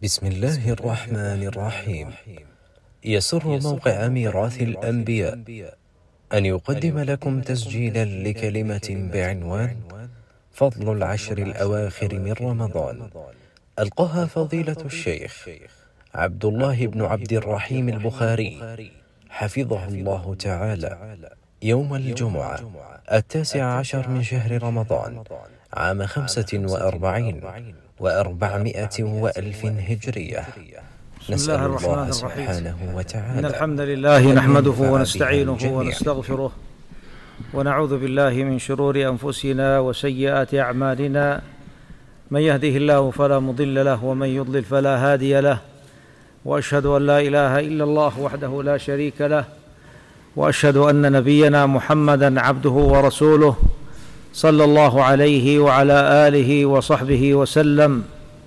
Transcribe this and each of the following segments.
بسم الله الرحمن الرحيم. يسر موقع ميراث الأنبياء أن يقدم لكم تسجيلا لكلمة بعنوان فضل العشر الأواخر من رمضان، ألقاها فضيلة الشيخ عبد الله بن عبد الرحيم البخاري حفظه الله تعالى يوم الجمعة 19 من شهر رمضان عام 45 و400 وألف هجرية. نسأل الله سبحانه وتعالى إن الحمد لله نحمده ونستعينه ونستغفره ونعوذ بالله من شرور أنفسنا وسيئات أعمالنا، من يهده الله فلا مضل له ومن يضلل فلا هادي له، وأشهد أن لا إله إلا الله وحده لا شريك له، وأشهد أن نبينا محمدًا عبده ورسوله صلى الله عليه وعلى آله وصحبه وسلم.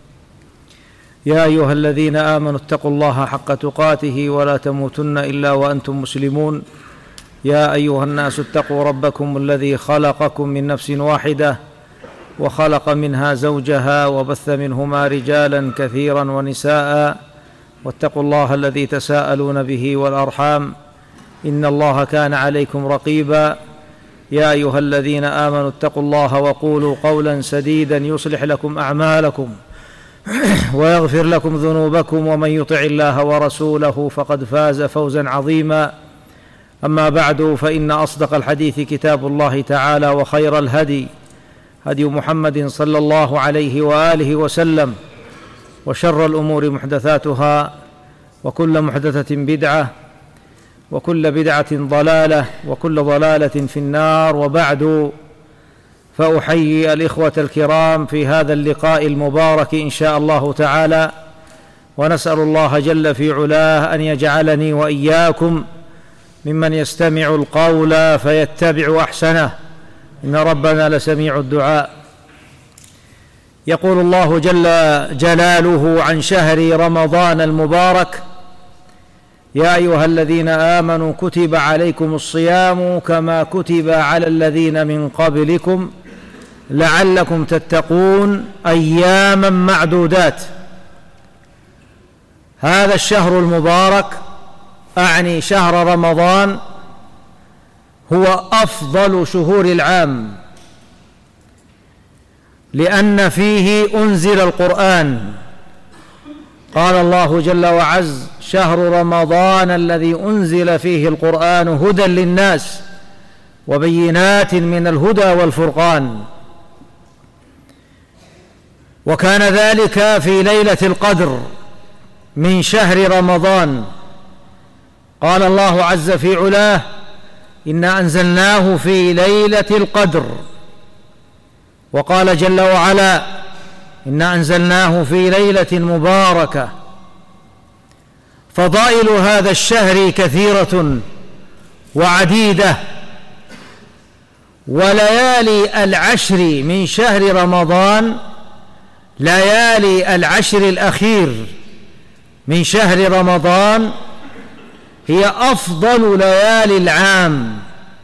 يا أيها الذين آمنوا اتقوا الله حق تقاته ولا تموتن إلا وأنتم مسلمون. يا أيها الناس اتقوا ربكم الذي خلقكم من نفس واحدة وخلق منها زوجها وبث منهما رجالا كثيرا ونساء، واتقوا الله الذي تساءلون به والأرحام إن الله كان عليكم رقيبا. يا أيها الذين آمنوا اتقوا الله وقولوا قولا سديدا يصلح لكم أعمالكم ويغفر لكم ذنوبكم، ومن يطع الله ورسوله فقد فاز فوزا عظيما. أما بعد، فإن أصدق الحديث كتاب الله تعالى، وخير الهدي هدي محمد صلى الله عليه وآله وسلم، وشر الأمور محدثاتها، وكل محدثة بدعة، وكل بدعة ضلالة، وكل ضلالة في النار. وبعد، فأحيي الإخوة الكرام في هذا اللقاء المبارك إن شاء الله تعالى، ونسأل الله جل في علاه أن يجعلني وإياكم ممن يستمع القول فيتبع أحسنه، إن ربنا لسميع الدعاء. يقول الله جل جلاله عن شهر رمضان المبارك: يا أيها الذين آمنوا كتب عليكم الصيام كما كتب على الذين من قبلكم لعلكم تتقون أياما معدودات. هذا الشهر المبارك، أعني شهر رمضان، هو أفضل شهور العام، لأن فيه أنزل القرآن. قال الله جل وعز: شهر رمضان الذي أنزل فيه القرآن هدى للناس وبينات من الهدى والفرقان. وكان ذلك في ليلة القدر من شهر رمضان. قال الله عز في علاه: إنا أنزلناه في ليلة القدر. وقال جل وعلا: إنا أنزلناه في ليلة مباركة. فضائل هذا الشهر كثيرة وعديدة، وليالي العشر من شهر رمضان، ليالي العشر الأخير من شهر رمضان، هي أفضل ليالي العام.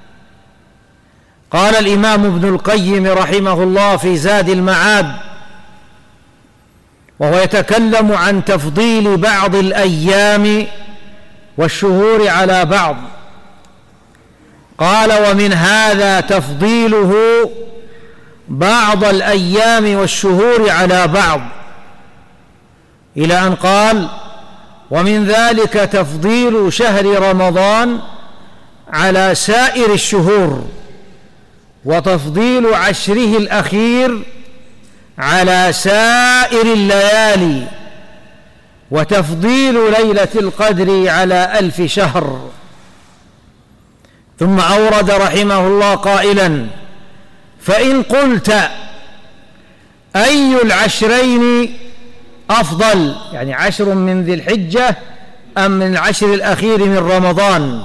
قال الإمام ابن القيم رحمه الله في زاد المعاد، وهو يتكلم عن تفضيل بعض الأيام والشهور على بعض، قال: ومن هذا تفضيله بعض الأيام والشهور على بعض، إلى أن قال: ومن ذلك تفضيل شهر رمضان على سائر الشهور، وتفضيل عشره الأخير على سائر الليالي، وتفضيل ليلة القدر على 1000 شهر. ثم أورد رحمه الله قائلا: فإن قلت أي العشرين أفضل، يعني 10 من ذي الحجة أم من العشر الأخير من رمضان؟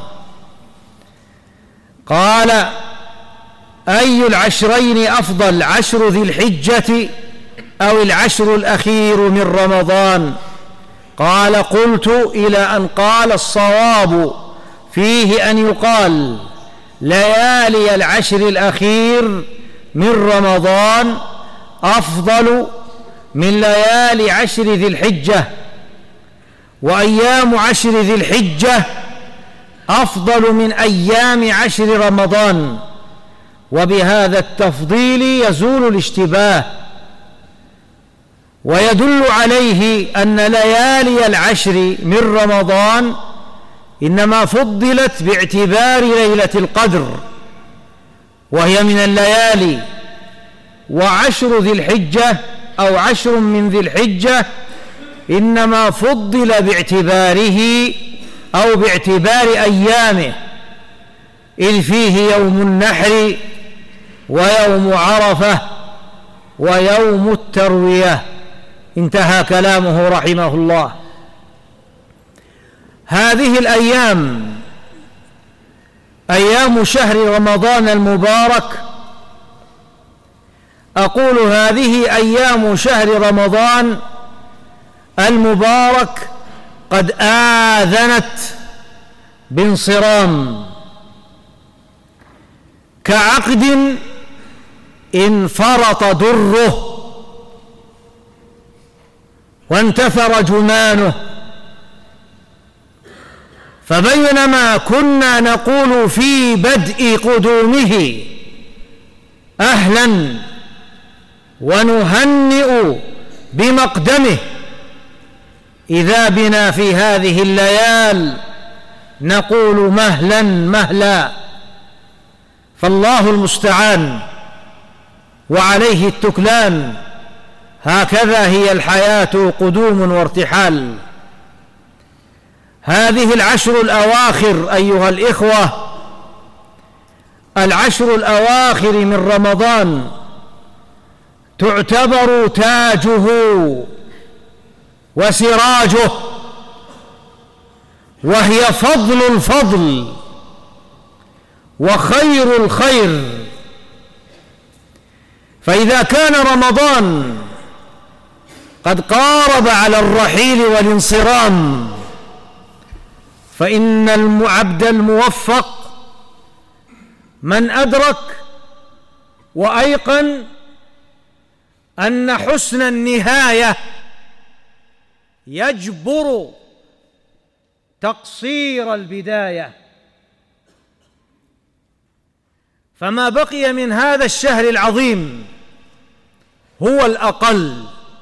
قال: أي العشرين أفضل، 10 ذي الحجة أو العشر الأخير من رمضان؟ قال: قلت إلى أن قال: الصواب فيه أن يقال ليالي العشر الأخير من رمضان أفضل من ليالي عشر ذي الحجة، وأيام عشر ذي الحجة أفضل من أيام عشر رمضان، وبهذا التفضيل يزول الاشتباه، ويدل عليه أن ليالي العشر من رمضان إنما فضلت باعتبار ليلة القدر، وهي من الليالي، وعشر ذي الحجة أو عشر من ذي الحجة إنما فضل باعتباره أو باعتبار أيامه، إذ فيه يوم النحر ويوم عرفة ويوم التروية. انتهى كلامه رحمه الله. هذه الأيام أيام شهر رمضان المبارك. أقول هذه أيام شهر رمضان المبارك قد آذنت بانصرام، كعقد انفرط دره وانتثر جمانه. فبينما كنا نقول في بدء قدومه أهلا ونهنئ بمقدمه، إذا بنا في هذه الليال نقول مهلا مهلا، فالله المستعان وعليه التكلان. هكذا هي الحياة، قدوم وارتحال. هذه العشر الأواخر أيها الإخوة، العشر الأواخر من رمضان تعتبر تاجه وسراجه، وهي فضل الفضل وخير الخير. فإذا كان رمضان قد قارب على الرحيل والانصرام، فإن العبد الموفق من أدرك وأيقن أن حسن النهاية يجبر تقصير البداية. فما بقي من هذا الشهر العظيم هو الأقل،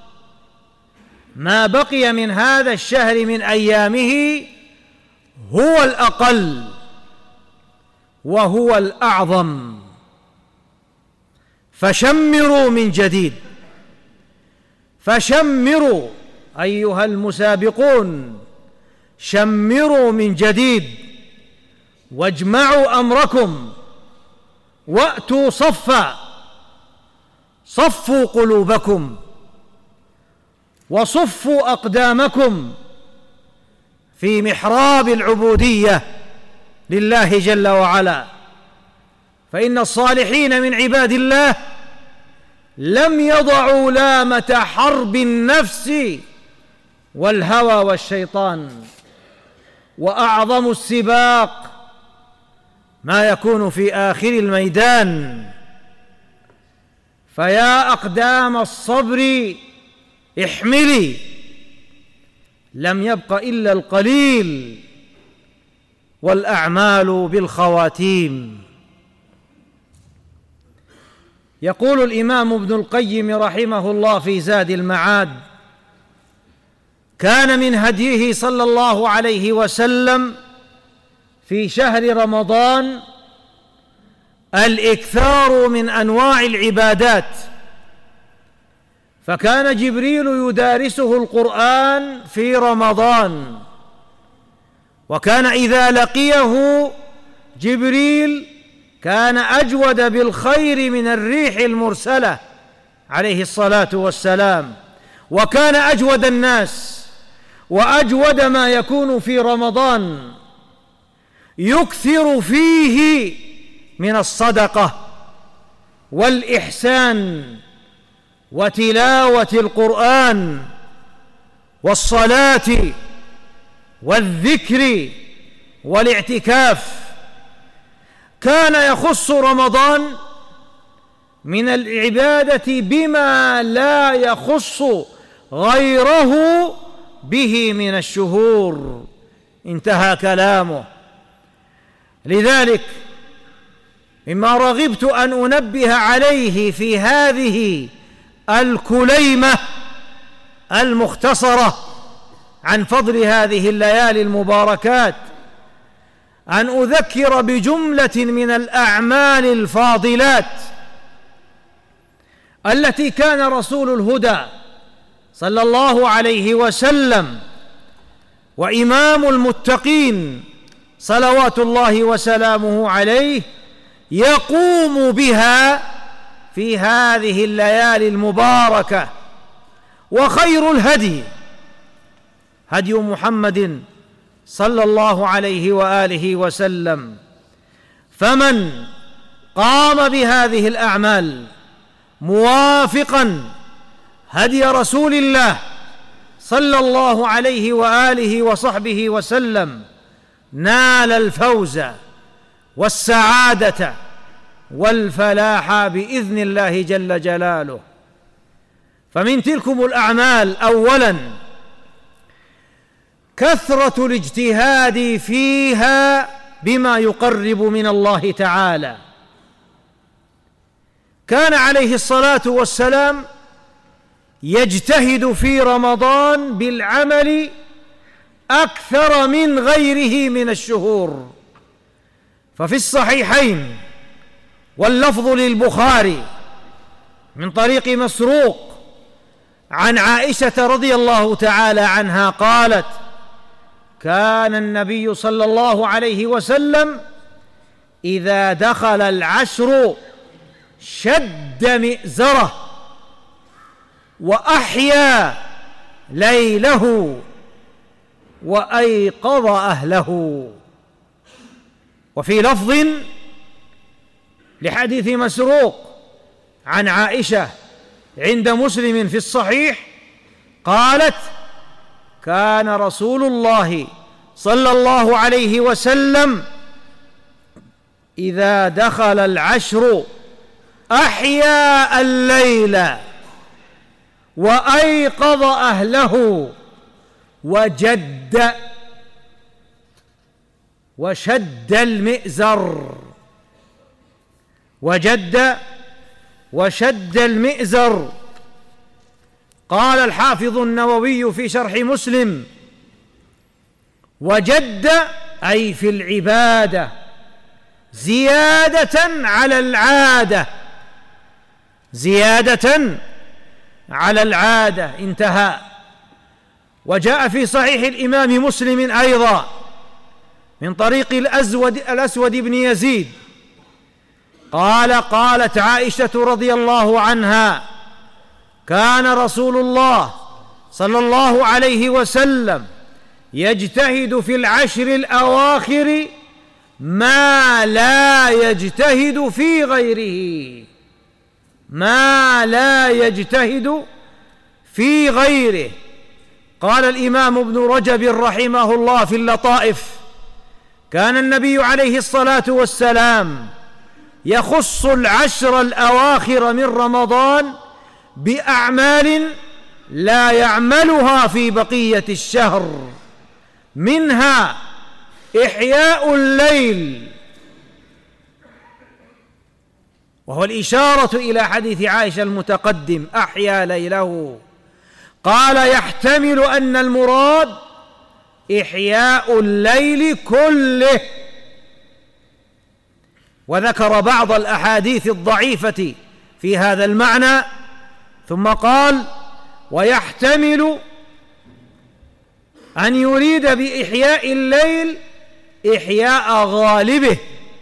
ما بقي من هذا الشهر من أيامه هو الأقل وهو الأعظم. فشمروا من جديد، فشمروا أيها المسابقون، شمروا من جديد، واجمعوا أمركم، وأتوا صفا، صفوا قلوبكم وصفوا أقدامكم في محراب العبودية لله جل وعلا. فإن الصالحين من عباد الله لم يضعوا لامة حرب النفس والهوى والشيطان، وأعظم السباق ما يكون في آخر الميدان. فيا أقدام الصبر احملي، لم يبق إلا القليل، والأعمال بالخواتيم. يقول الإمام ابن القيم رحمه الله في زاد المعاد: كان من هديه صلى الله عليه وسلم في شهر رمضان الإكثار من أنواع العبادات، فكان جبريل يدارسه القرآن في رمضان، وكان إذا لقيه جبريل كان أجود بالخير من الريح المرسلة عليه الصلاة والسلام، وكان أجود الناس وأجود ما يكون في رمضان، يكثر فيه من الصدقة والإحسان وتلاوة القرآن والصلاة والذكر والاعتكاف. كان يخص رمضان من العبادة بما لا يخص غيره به من الشهور. انتهى كلامه. لذلك مما رغبت أن أنبه عليه في هذه الكليمة المختصرة عن فضل هذه الليالي المباركات أن أذكر بجملة من الأعمال الفاضلات التي كان رسول الهدى صلى الله عليه وسلم وإمام المتقين صلوات الله وسلامه عليه يقوم بها في هذه الليالي المباركة. وخير الهدي هدي محمد صلى الله عليه وآله وسلم، فمن قام بهذه الأعمال موافقا هدي رسول الله صلى الله عليه وآله وصحبه وسلم نال الفوز والسعادة والفلاح بإذن الله جل جلاله. فمن تلكم الأعمال أولا كثرة الاجتهاد فيها بما يقرب من الله تعالى. كان عليه الصلاة والسلام يجتهد في رمضان بالعمل أكثر من غيره من الشهور. ففي الصحيحين واللفظ للبخاري من طريق مسروق عن عائشة رضي الله تعالى عنها قالت: كان النبي صلى الله عليه وسلم إذا دخل العشر شد مئزره وأحيا ليله وأيقظ أهله. وفي لفظ لحديث مسروق عن عائشة عند مسلم في الصحيح قالت: كان رسول الله صلى الله عليه وسلم إذا دخل العشر أحيا الليل وأيقظ أهله وشد المئزر. وشد المئزر. قال الحافظ النووي في شرح مسلم: وجد أي في العبادة زيادة على العادة. انتهى. وجاء في صحيح الإمام مسلم أيضا من طريق الأسود بن يزيد قالت عائشة رضي الله عنها: كان رسول الله صلى الله عليه وسلم يجتهد في العشر الأواخر ما لا يجتهد في غيره. قال الإمام ابن رجب رحمه الله في اللطائف: كان النبي عليه الصلاة والسلام يخص العشر الأواخر من رمضان بأعمال لا يعملها في بقية الشهر، منها إحياء الليل، وهو الإشارة إلى حديث عائشة المتقدم: أحيا ليله. قال: يحتمل أن المراد إحياء الليل كله. وذكر بعض الأحاديث الضعيفة في هذا المعنى، ثم قال: ويحتمل أن يريد بإحياء الليل إحياء غالبه.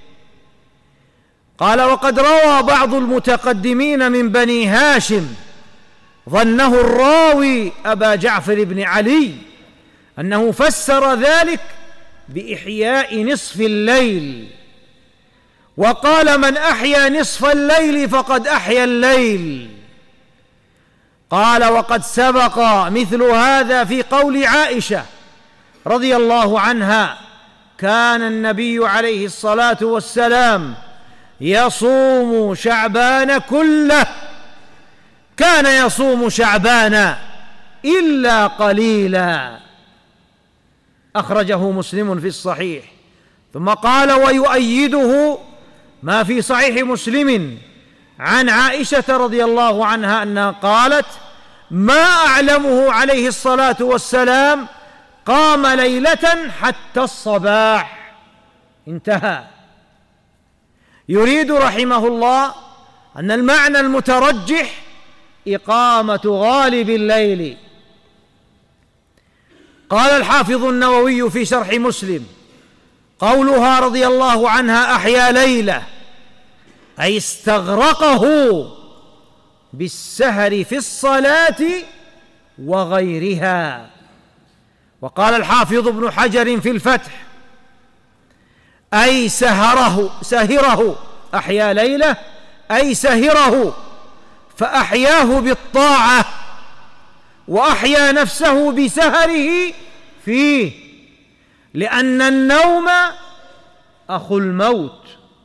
قال: وقد روى بعض المتقدمين من بني هاشم ظنه الراوي أبا جعفر بن علي أنه فسر ذلك بإحياء نصف الليل، وقال: من أحيا نصف الليل فقد أحيا الليل. قال: وقد سبق مثل هذا في قول عائشة رضي الله عنها: كان النبي عليه الصلاة والسلام يصوم شعبان كله، كان يصوم شعبان إلا قليلا. أخرجه مسلم في الصحيح. ثم قال: ويؤيده ما في صحيح مسلم عن عائشة رضي الله عنها أنها قالت: ما أعلمه عليه الصلاة والسلام قام ليلة حتى الصباح. انتهى. يريد رحمه الله أن المعنى المترجح إقامة غالب الليل. قال الحافظ النووي في شرح مسلم: قولها رضي الله عنها أحيا ليلة، أي استغرقه بالسهر في الصلاة وغيرها. وقال الحافظ ابن حجر في الفتح: أي سهره أحيا ليلة، أي سهره فأحياه بالطاعة، وأحيا نفسه بسهره فيه، لأن النوم أخو الموت.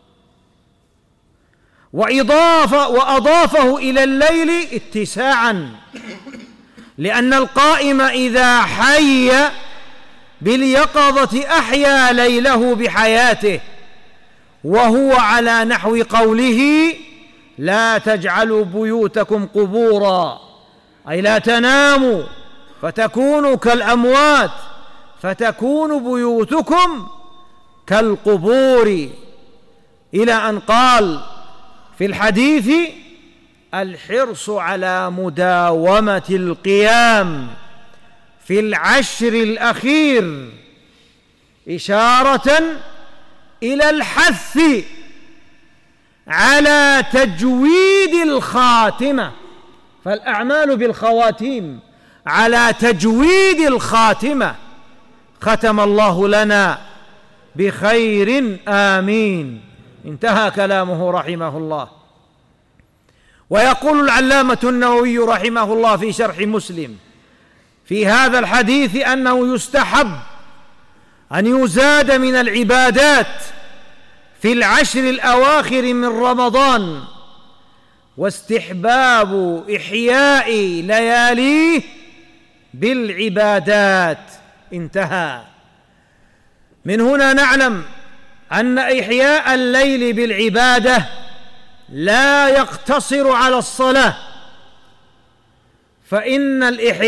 وأضافه إلى الليل اتساعا، لأن القائم إذا حي باليقظة أحيا ليله بحياته، وهو على نحو قوله: لا تجعلوا بيوتكم قبورا، أي لا تناموا فتكونوا كالأموات، فتكون بيوتكم كالقبور، إلى أن قال في الحديث: الحرص على مداومة القيام في العشر الأخير، إشارة إلى الحث على تجويد الخاتمة، فالأعمال بالخواتيم، على تجويد الخاتمة. ختم الله لنا بخير آمين. انتهى كلامه رحمه الله. ويقول العلامة النووي رحمه الله في شرح مسلم في هذا الحديث أنه يستحب أن يزاد من العبادات في العشر الأواخر من رمضان، واستحباب إحياء لياليه بالعبادات. انتهى. من هنا نعلم أن إحياء الليل بالعبادة لا يقتصر على الصلاة، فإن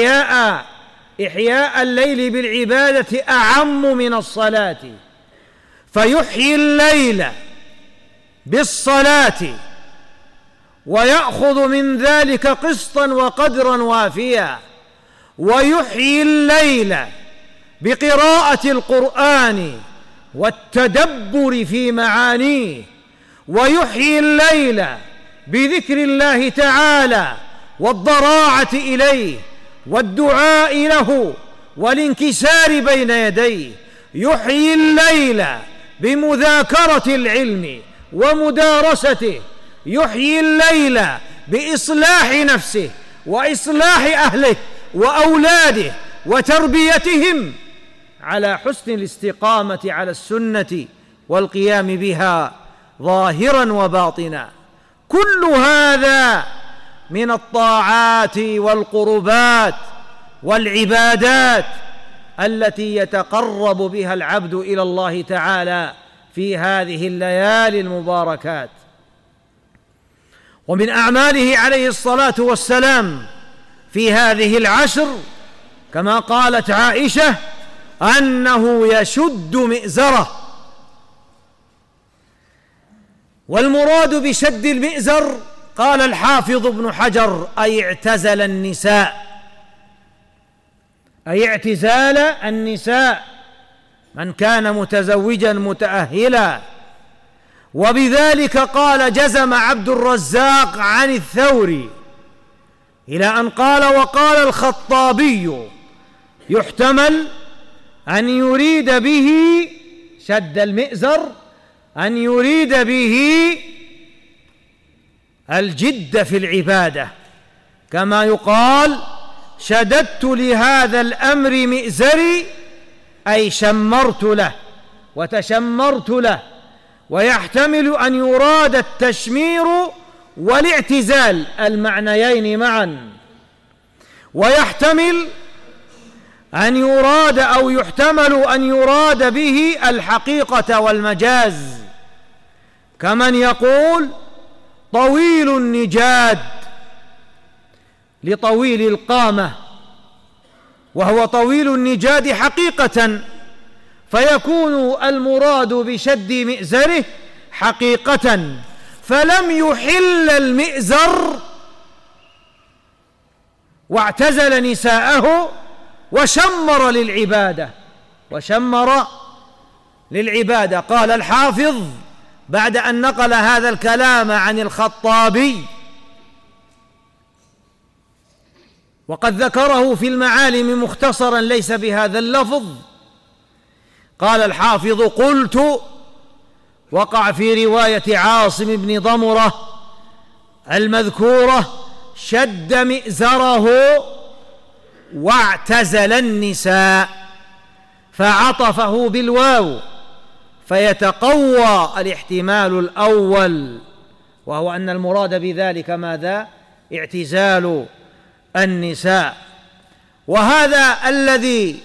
إحياء الليل بالعبادة أعم من الصلاة، فيحيي الليل بالصلاة ويأخذ من ذلك قسطا وقدرا وافيا، ويحيي الليل بقراءة القرآن والتدبر في معانيه، ويحيي الليل بذكر الله تعالى والضراعة إليه والدعاء له والانكسار بين يديه، يحيي الليل بمذاكرة العلم ومدارسته، يحيي الليل بإصلاح نفسه وإصلاح أهله وأولاده وتربيتهم على حسن الاستقامة على السنة والقيام بها ظاهرا وباطنا. كل هذا من الطاعات والقربات والعبادات التي يتقرب بها العبد إلى الله تعالى في هذه الليالي المباركات. ومن أعماله عليه الصلاة والسلام في هذه العشر كما قالت عائشة أنه يشد مئزره. والمراد بشد المئزر قال الحافظ ابن حجر أي اعتزل النساء، أي اعتزال النساء، من كان متزوجا متأهلا. وبذلك قال جزم عبد الرزاق عن الثوري، إلى أن قال: وقال الخطابي يحتمل أن يريد به شد المئزر، أن يريد به الجد في العبادة، كما يقال: شددت لهذا الأمر مئزري، أي شمرت له وتشمرت له ويحتمل أن يراد التشمير والاعتزال المعنيين معا، ويحتمل أن يراد أو يحتمل أن يراد به الحقيقة والمجاز، كمن يقول طويل النجاد لطويل القامة، وهو طويل النجاد حقيقة، فيكون المراد بشد مئزره حقيقة، فلم يحل المئزر واعتزل نساءه وشمر للعبادة. قال الحافظ بعد أن نقل هذا الكلام عن الخطابي، وقد ذكره في المعالم مختصرا ليس بهذا اللفظ، قال الحافظ: قلت وقع في رواية عاصم بن ضمرة المذكورة شد مئزره واعتزل النساء، فعطفه بالواو، فيتقوى الاحتمال الأول، وهو أن المراد بذلك ماذا؟ اعتزال النساء. وهذا الذي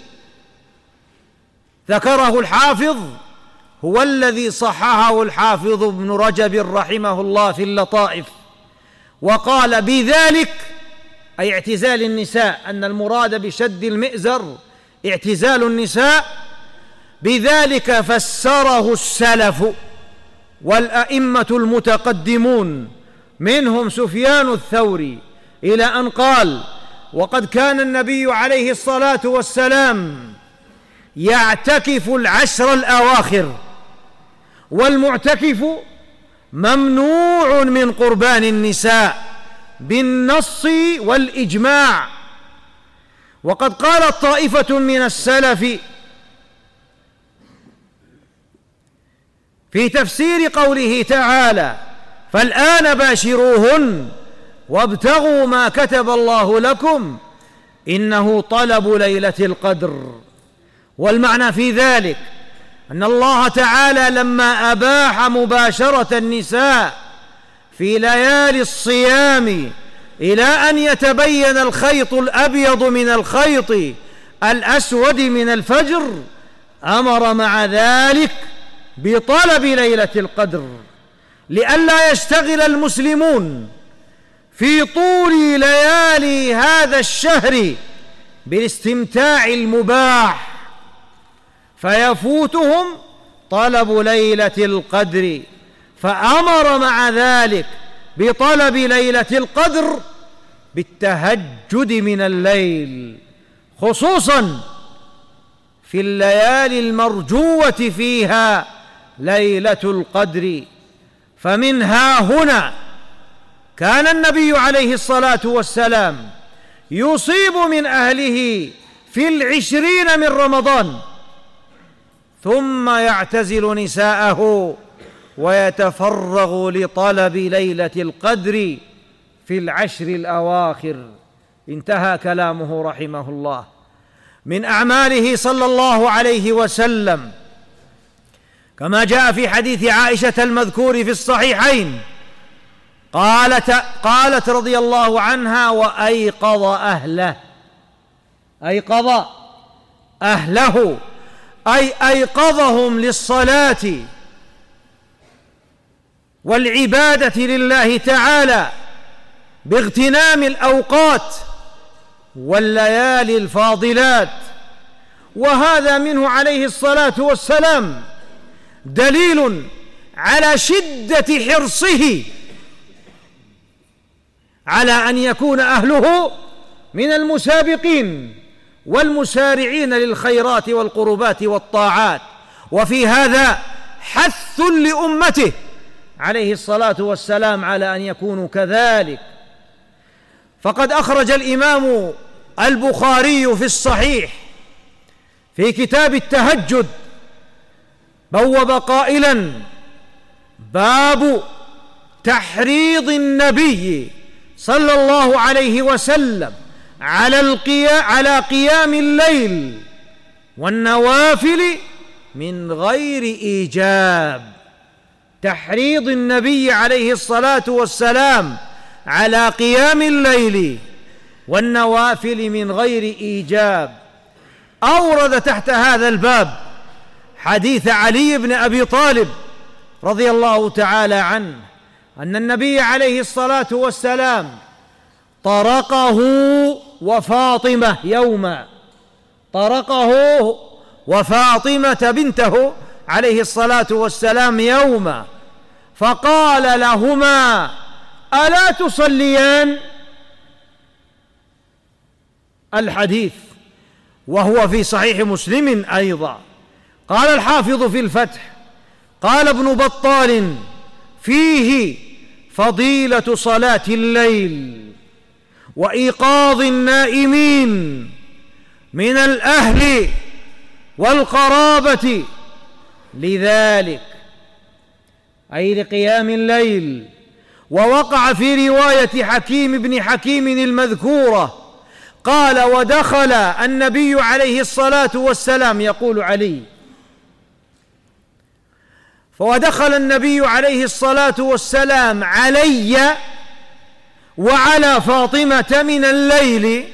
ذكره الحافظ هو الذي صححه الحافظ ابن رجب رحمه الله في اللطائف، وقال بذلك أي اعتزال النساء، أن المراد بشد المئزر اعتزال النساء، بذلك فسره السلف والأئمة المتقدمون، منهم سفيان الثوري، إلى أن قال: وقد كان النبي عليه الصلاة والسلام يعتكف العشر الأواخر، والمعتكف ممنوع من قربان النساء بالنص والإجماع. وقد قالت طائفة من السلف في تفسير قوله تعالى: فالآن باشروهن وابتغوا ما كتب الله لكم، إنه طلب ليلة القدر. والمعنى في ذلك أن الله تعالى لما أباح مباشرة النساء في ليالي الصيام إلى أن يتبين الخيط الأبيض من الخيط الأسود من الفجر، أمر مع ذلك بطلب ليلة القدر، لئلا يشتغل المسلمون في طول ليالي هذا الشهر بالاستمتاع المباح فيفوتهم طلب ليلة القدر، فأمر مع ذلك بطلب ليلة القدر بالتهجد من الليل، خصوصا في الليالي المرجوة فيها ليلة القدر. فمنها هنا كان النبي عليه الصلاة والسلام يصيب من أهله في 20 من رمضان، ثم يعتزل نساءه ويتفرغ لطلب ليلة القدر في 10 الأواخر. انتهى كلامه رحمه الله. من أعماله صلى الله عليه وسلم كما جاء في حديث عائشة المذكور في الصحيحين، قالت رضي الله عنها: وأيقظ أهله، أيقظ أهله أي أيقظهم للصلاة والعبادة لله تعالى باغتنام الأوقات والليالي الفاضلات. وهذا منه عليه الصلاة والسلام دليل على شدة حرصه على أن يكون أهله من المسابقين والمسارعين للخيرات والقربات والطاعات، وفي هذا حث لأمته عليه الصلاة والسلام على أن يكونوا كذلك. فقد أخرج الإمام البخاري في الصحيح في كتاب التهجد بوب قائلا: باب تحريض النبي صلى الله عليه وسلم على قيام الليل والنوافل من غير إيجاب. تحريض النبي عليه الصلاة والسلام على قيام الليل والنوافل من غير إيجاب، أورد تحت هذا الباب حديث علي بن أبي طالب رضي الله تعالى عنه أن النبي عليه الصلاة والسلام طرقه وفاطمة يوما، طرقه وفاطمة بنته عليه الصلاة والسلام يوما، فقال لهما: ألا تصليان؟ الحديث وهو في صحيح مسلم أيضا. قال الحافظ في الفتح: قال ابن بطال: فيه فضيلة صلاة الليل وإيقاظ النائمين من الأهل والقرابة لذلك، أي لقيام الليل. ووقع في رواية حكيم بن حكيم المذكورة قال: ودخل النبي عليه الصلاة والسلام، يقول علي: ودخل النبي عليه الصلاة والسلام علي وعلى فاطمة من الليل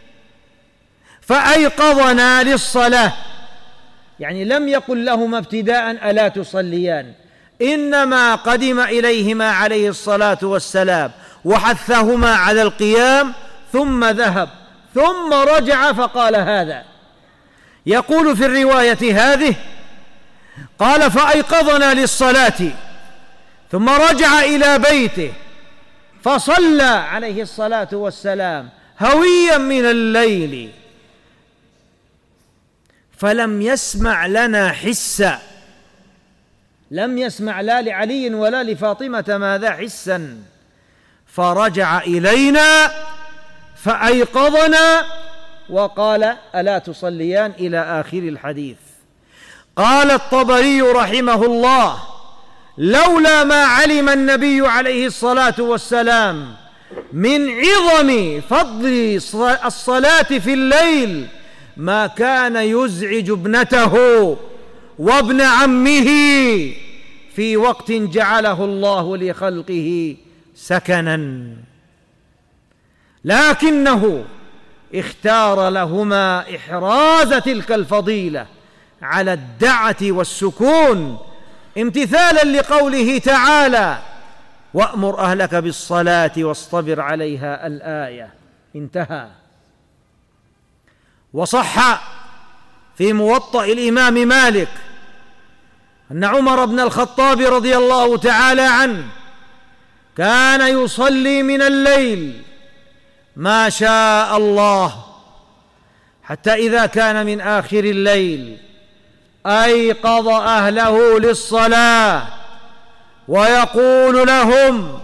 فأيقظنا للصلاة، يعني لم يقل لهما ابتداء: ألا تصليان، إنما قدم إليهما عليه الصلاة والسلام وحثهما على القيام، ثم ذهب، ثم رجع فقال هذا. يقول في الرواية هذه: قال: فأيقظنا للصلاة، ثم رجع إلى بيته فصلى عليه الصلاة والسلام هويا من الليل، فلم يسمع لنا حسا، لم يسمع لا لعلي ولا لفاطمة ماذا؟ حسا. فرجع إلينا فأيقظنا وقال: ألا تصليان، إلى آخر الحديث. قال الطبري رحمه الله: لولا ما علم النبي عليه الصلاة والسلام من عظم فضل الصلاة في الليل ما كان يزعج ابنته وابن عمه في وقت جعله الله لخلقه سكنا، لكنه اختار لهما إحراز تلك الفضيلة على الدعة والسكون، امتثالا لقوله تعالى: وأمر أهلك بالصلاة واصطبر عليها، الآية، انتهى. وصح في موطأ الإمام مالك أن عمر بن الخطاب رضي الله تعالى عنه كان يصلي من الليل ما شاء الله، حتى إذا كان من آخر الليل أيقظ أهله للصلاة ويقول لهم: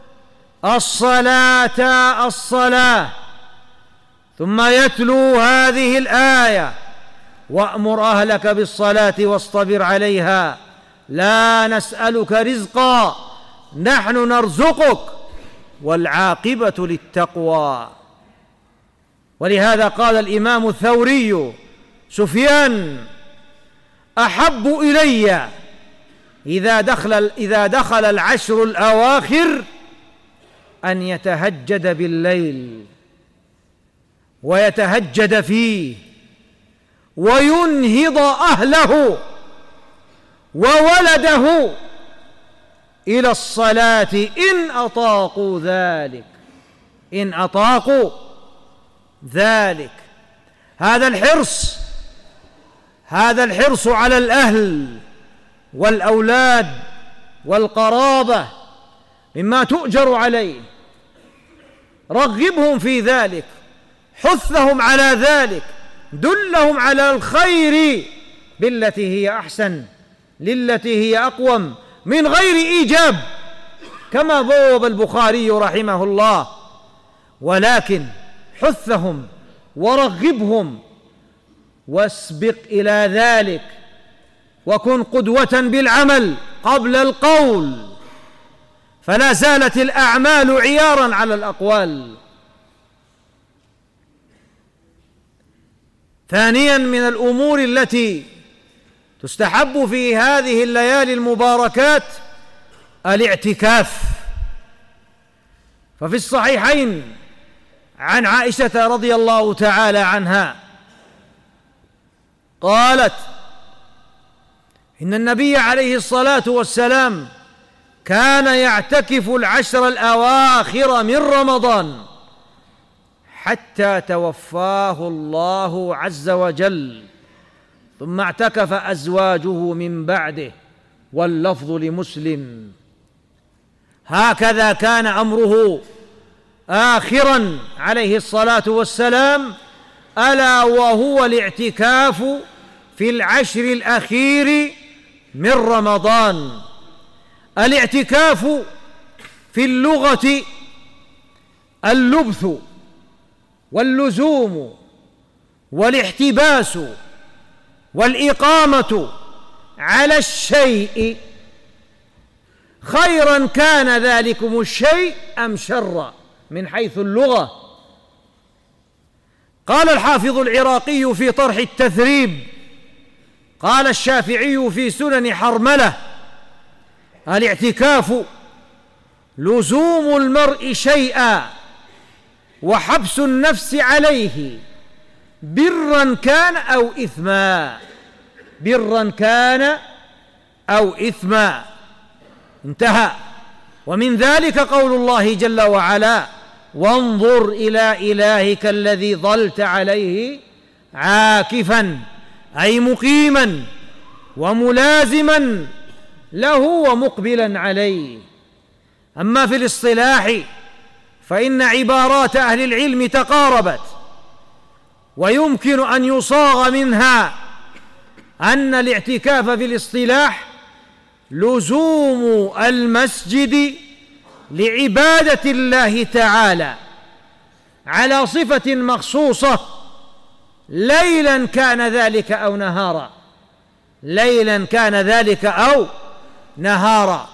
الصلاة الصلاة، ثم يتلو هذه الآية: وأمر أهلك بالصلاة واصطبر عليها لا نسألك رزقا نحن نرزقك والعاقبة للتقوى. ولهذا قال الإمام الثوري: سفيان أحب إلي إذا دخل العشر الأواخر أن يتهجد بالليل ويتهجد فيه وينهض أهله وولده إلى الصلاة إن أطاقوا ذلك، إن أطاقوا ذلك. هذا الحرص على الأهل والأولاد والقرابة مما تؤجر عليه، رغبهم في ذلك، حثهم على ذلك، دلهم على الخير بالتي هي أحسن، للتي هي أقوم، من غير إيجاب، كما بوب البخاري رحمه الله، ولكن حثهم ورغبهم واسبق إلى ذلك، وكن قدوة بالعمل قبل القول، فلا زالت الأعمال عياراً على الأقوال. ثانياً، من الأمور التي تستحب في هذه الليالي المباركات الاعتكاف. ففي الصحيحين عن عائشة رضي الله تعالى عنها قالت: إن النبي عليه الصلاة والسلام كان يعتكف العشر الأواخر من رمضان حتى توفاه الله عز وجل، ثم اعتكف أزواجه من بعده، واللفظ لمسلم. هكذا كان أمره آخرا عليه الصلاة والسلام، ألا وهو الاعتكاف في العشر الأخير من رمضان. الاعتكاف في اللغة اللبث واللزوم والاحتباس والإقامة على الشيء، خيرا كان ذلكم الشيء أم شرا من حيث اللغة. قال الحافظ العراقي في طرح التثريب، قال الشافعي في سنن حرملة: الاعتكاف لزوم المرء شيئا وحبس النفس عليه، برا كان أو إثما، برا كان أو إثما. انتهى. ومن ذلك قول الله جل وعلا: وانظر إلى إلهك الذي ظلت عليه عاكفا، أي مقيما وملازما له ومقبلا عليه. أما في الاصطلاح فإن عبارات أهل العلم تقاربت، ويمكن أن يصاغ منها أن الاعتكاف في الاصطلاح لزوم المسجد لعبادة الله تعالى على صفة مخصوصة، ليلا كان ذلك أو نهارا، ليلا كان ذلك أو نهارا،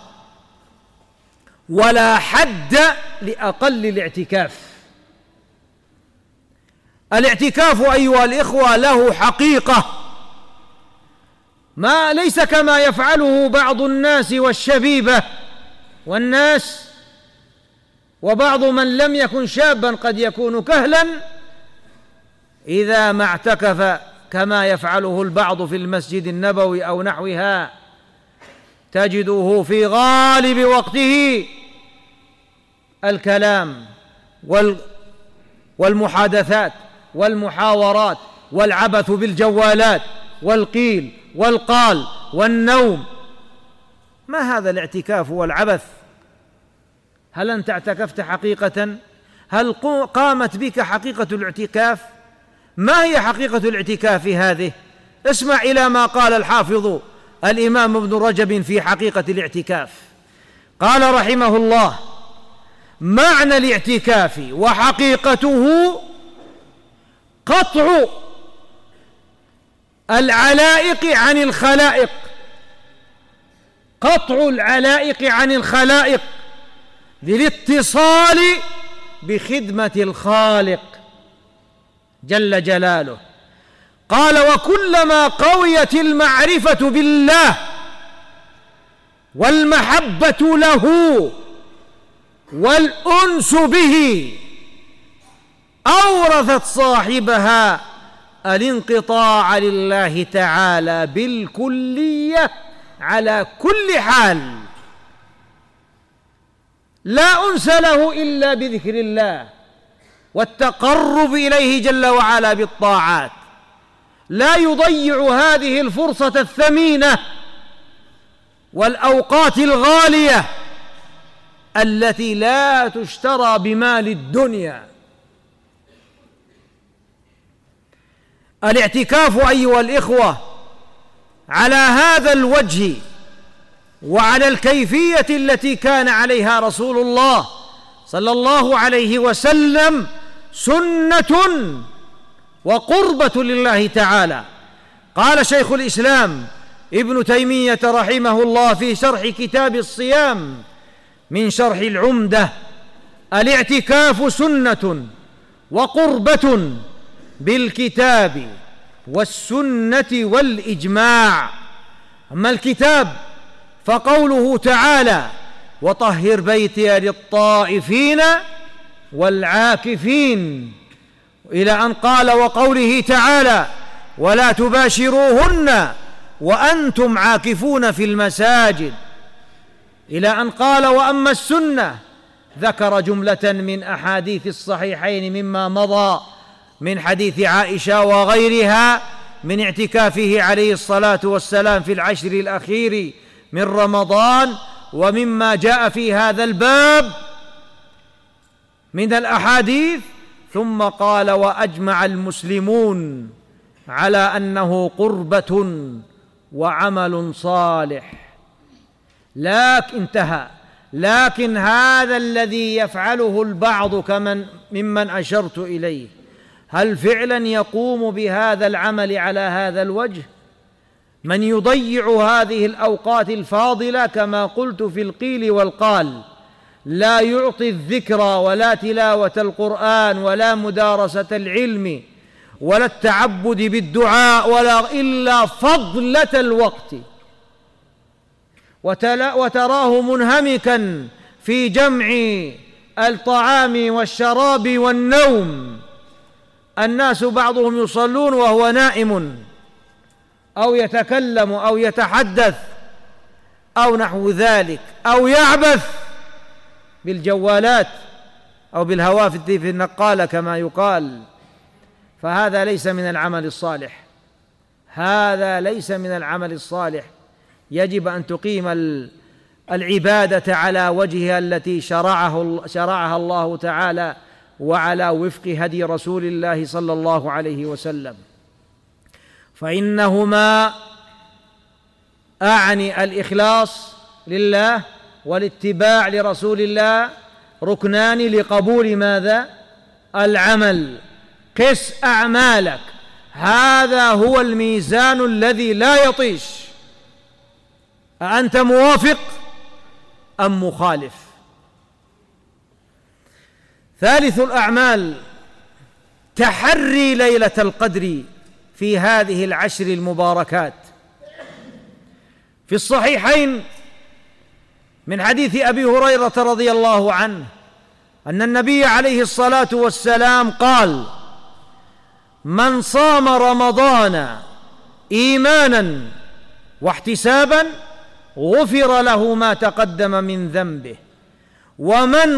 ولا حد لأقل الاعتكاف. الاعتكاف أيها الإخوة له حقيقة، ما ليس كما يفعله بعض الناس والشبيبة والناس، وبعض من لم يكن شابا قد يكون كهلا إذا ما اعتكف كما يفعله البعض في المسجد النبوي أو نحوها، تجده في غالب وقته الكلام والمحادثات والمحاورات والعبث بالجوالات والقيل والقال والنوم. ما هذا الاعتكاف والعبث؟ هل أنت اعتكفت حقيقة؟ هل قامت بك حقيقة الاعتكاف؟ ما هي حقيقة الاعتكاف هذه؟ اسمع إلى ما قال الحافظ الإمام ابن رجب في حقيقة الاعتكاف. قال رحمه الله: معنى الاعتكاف وحقيقته قطع العلائق عن الخلائق، قطع العلائق عن الخلائق للاتصال بخدمة الخالق جل جلاله. قال: وكلما قويت المعرفة بالله والمحبة له والأنس به أورثت صاحبها الانقطاع لله تعالى بالكلية على كل حال، لا أنس له إلا بذكر الله والتقرب إليه جل وعلا بالطاعات. لا يضيع هذه الفرصة الثمينة والأوقات الغالية التي لا تشترى بمال الدنيا. الاعتكاف أيها الإخوة على هذا الوجه وعلى الكيفية التي كان عليها رسول الله صلى الله عليه وسلم سنة وقربة لله تعالى. قال شيخ الإسلام ابن تيمية رحمه الله في شرح كتاب الصيام من شرح العمدة: الاعتكاف سنة وقربة بالكتاب والسنة والإجماع. أما الكتاب فقوله تعالى: وطهر بيتي للطائفين والعاكفين، إلى أن قال وقوله تعالى ولا تباشروهن وأنتم عاكفون في المساجد، إلى أن قال وأما السنة، ذكر جملة من أحاديث الصحيحين مما مضى من حديث عائشة وغيرها من اعتكافه عليه الصلاة والسلام في العشر الأخير من رمضان، ومما جاء في هذا الباب من الأحاديث. ثم قال وأجمع المسلمون على أنه قربة وعمل صالح. لكن هذا الذي يفعله البعض ممن أشرت إليه، هل فعلا يقوم بهذا العمل على هذا الوجه؟ من يضيع هذه الأوقات الفاضلة كما قلت في القيل والقال، لا يعطي الذكر ولا تلاوة القرآن ولا مدارسة العلم ولا التعبد بالدعاء ولا إلا فضلة الوقت، وتراه منهمكا في جمع الطعام والشراب والنوم. الناس بعضهم يصلون وهو نائم أو يتكلم أو يتحدث أو نحو ذلك، أو يعبث بالجوالات أو بالهواتف في النقالة كما يقال. فهذا ليس من العمل الصالح، هذا ليس من العمل الصالح. يجب أن تقيم العبادة على وجهها التي شرعها الله تعالى وعلى وفق هدي رسول الله صلى الله عليه وسلم، فإنهما أعني الإخلاص لله والاتباع لرسول الله ركنان لقبول ماذا؟ العمل. قس أعمالك، هذا هو الميزان الذي لا يطيش. أأنت موافق أم مخالف؟ ثالث الأعمال تحري ليلة القدر في هذه العشر المباركات. في الصحيحين من حديث أبي هريرة رضي الله عنه أن النبي عليه الصلاة والسلام قال: من صام رمضان إيمانا واحتسابا غفر له ما تقدم من ذنبه، ومن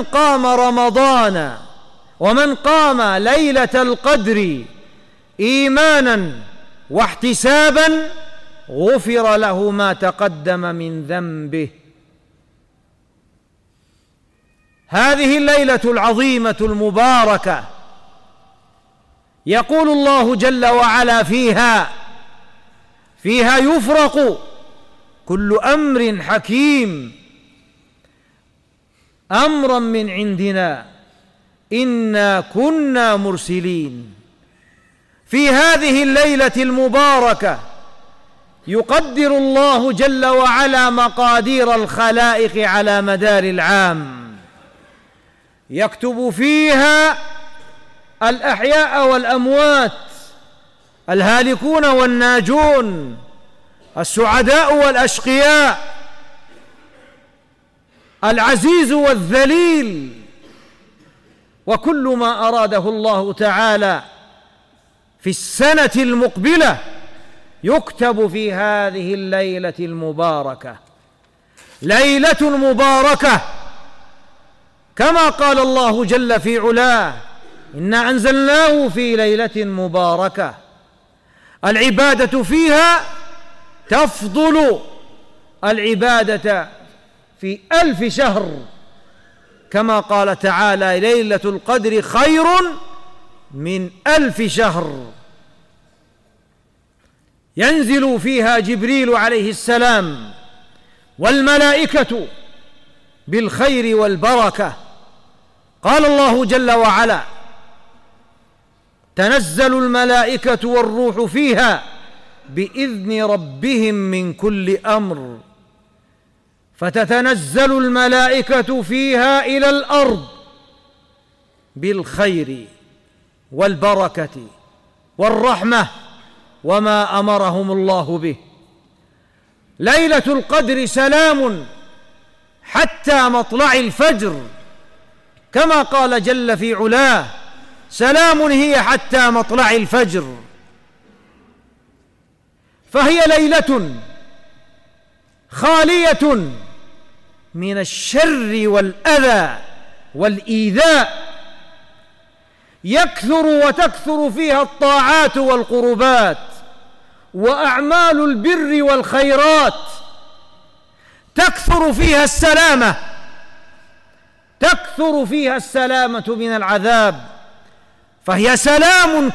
قام ليلة القدر إيمانا واحتسابا غفر له ما تقدم من ذنبه. هذه الليلة العظيمة المباركة يقول الله جل وعلا فيها يفرق كل أمر حكيم أمرا من عندنا إنا كنا مرسلين. في هذه الليلة المباركة يقدر الله جل وعلا مقادير الخلائق على مدار العام، يكتب فيها الأحياء والأموات، الهالكون والناجون، السعداء والأشقياء، العزيز والذليل، وكل ما أراده الله تعالى في السنة المقبلة يكتب في هذه الليلة المباركة. ليلة مباركة كما قال الله جل في علاه: إنا أنزلناه في ليلة مباركة. العبادة فيها تفضل العبادة في 1000 شهر، كما قال تعالى: ليلة القدر خير من 1000 شهر. ينزل فيها جبريل عليه السلام والملائكة بالخير والبركة. قال الله جل وعلا: تنزل الملائكة والروح فيها بإذن ربهم من كل أمر. فتتنزل الملائكة فيها إلى الأرض بالخير والبركة والرحمة وما أمرهم الله به. ليلة القدر سلام حتى مطلع الفجر، كما قال جل في علاه: سلام هي حتى مطلع الفجر. فهي ليلة خالية من الشر والأذى والإيذاء، يكثر وتكثر فيها الطاعات والقربات وأعمال البر والخيرات، تكثر فيها السلامة من العذاب، فهي سلام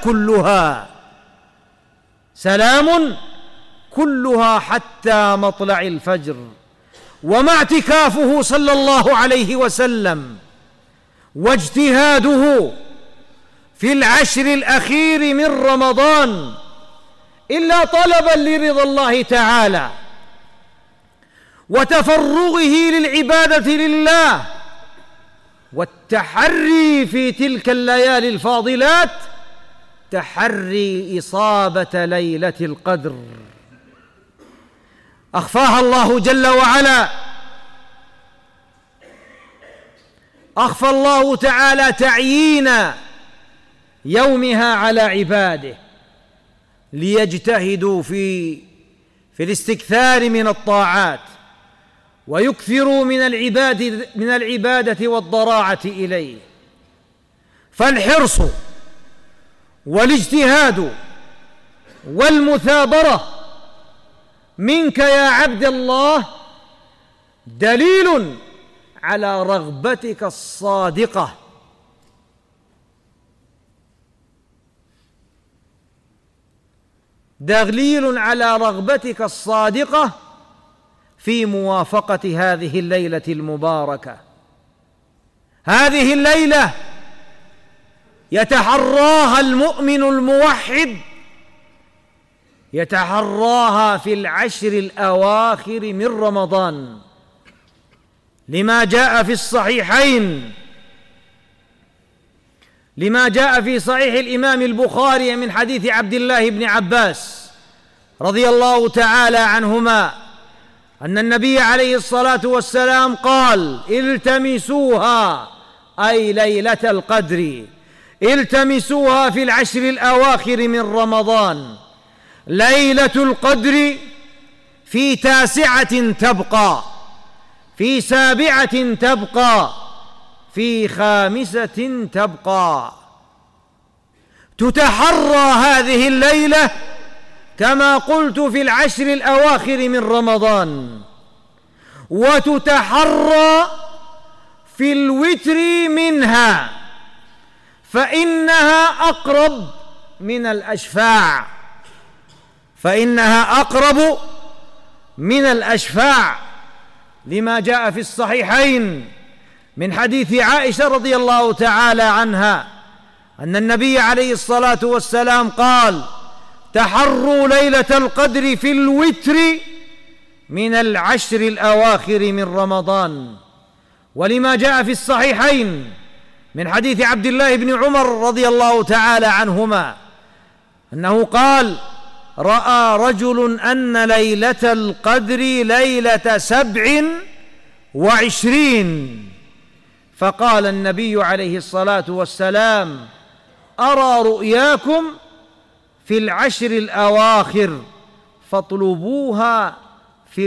كلها حتى مطلع الفجر. ومع اعتكافه صلى الله عليه وسلم واجتهاده في العشر الأخير من رمضان إلا طلبا لرضا الله تعالى وتفرغه للعبادة لله والتحري في تلك الليالي الفاضلات، تحري إصابة ليلة القدر أخفاها الله جل وعلا. أخفى الله تعالى تعيين يومها على عباده ليجتهدوا في الاستكثار من الطاعات ويكثروا من العبادة والضراعة إليه. فالحرص والاجتهاد والمثابرة منك يا عبد الله دليل على رغبتك الصادقة في موافقة هذه الليلة المباركة. هذه الليلة يتحراها المؤمن الموحد، يتحراها في العشر الأواخر من رمضان، لما جاء في صحيح الإمام البخاري من حديث عبد الله بن عباس رضي الله تعالى عنهما أن النبي عليه الصلاة والسلام قال: التمسوها، أي ليلة القدر، التمسوها في العشر الأواخر من رمضان. ليلة القدر في 9 تبقى، في 7 تبقى، في 5 تبقى. تتحرى هذه الليلة كما قلت في العشر الأواخر من رمضان، وتتحرى في الوتر منها، فإنها أقرب من الأشفاع، لما جاء في الصحيحين من حديث عائشة رضي الله تعالى عنها أن النبي عليه الصلاة والسلام قال: تحروا ليلة القدر في الوتر من العشر الأواخر من رمضان. ولما جاء في الصحيحين من حديث عبد الله بن عمر رضي الله تعالى عنهما أنه قال: رأى رجل أن ليلة القدر ليلة 27، فقال النبي عليه الصلاة والسلام: أرى رؤياكم في العشر الأواخر فاطلبوها في